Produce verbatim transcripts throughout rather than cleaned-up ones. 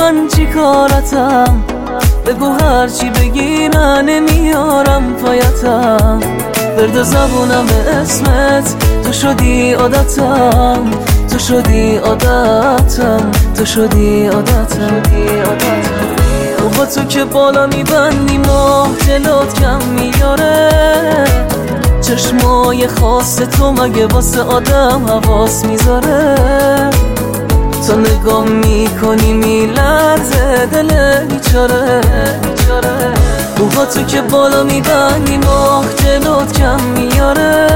من چی کارتم؟ بگو هرچی بگی من نمیارم پایتم. برد زبونم به اسمت، تو شدی عادتم، تو شدی عادتم، تو شدی عادتم. با تو که بالا میبندی ماه جلوت کم میاره. چشمای خاص تو مگه واسه آدم حواس میذاره؟ تو نگاه میکنی میلرزه دل بیچاره. موها تو که بالا میبندی ماه جلوت کم میاره.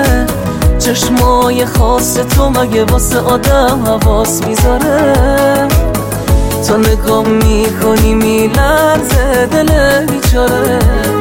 چشمای خاص تو مگه واسه آدم حواس میذاره؟ تو نگاه میکنی میلرزه دل بیچاره.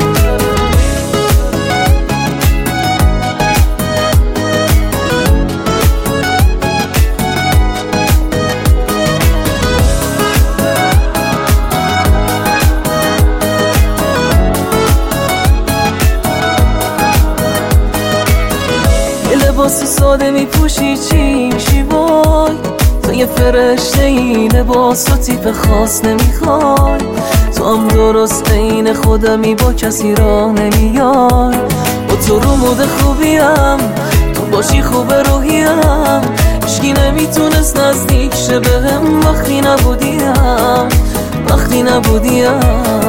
لباس ساده میپوشی چی میشی وای؟ تو یه فرشته ای لباس و تیپ خاص نمیخوای. تو هم درست عین خودمی با کسی راه نمیای. با تو رو مود خوبیم، تو باشی خوب روحیم. هیچکی نمیتونست نزدیک شه بهم وقتی نبودیم، وقتی نبودیم.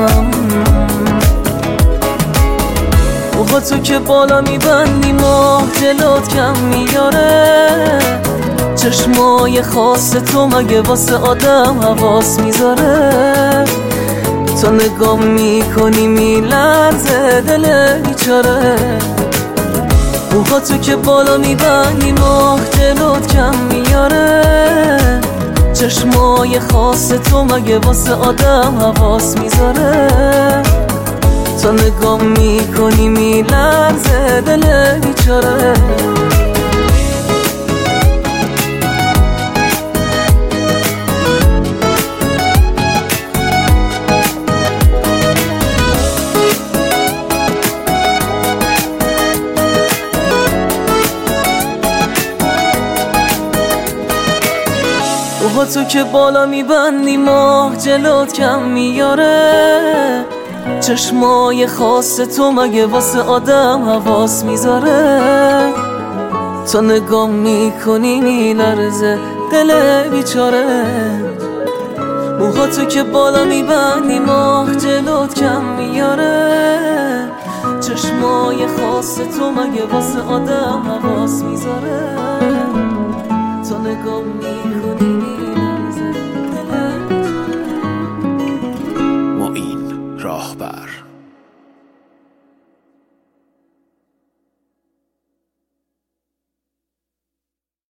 با تو که بالا میبندی ماه جلوت کم میاره. چشمای خاص تو مگه واسه آدم حواس میذاره؟ تو نگاه میکنی میلرزه دل بیچاره. با تو که بالا میبندی ماه جلوت کم میاره. چشمای خاص تو مگه واسه آدم حواس میذاره؟ تو نگاه میکنی میلرزه دل بیچاره. با تو که بالا میبندی ماه جلوت کم میاره. چشمای خاص تو مگه واسه آدم حواس میذاره؟ تو نگاه میکنی میلرزه دل بیچاره. موها تو که بالا میبندی ماه جلوت کم میاره. چشمای خاص تو مگه واسه آدم حواس میذاره؟ تو نگاه میکنی میلرزه دل بیچاره. معین راهبر.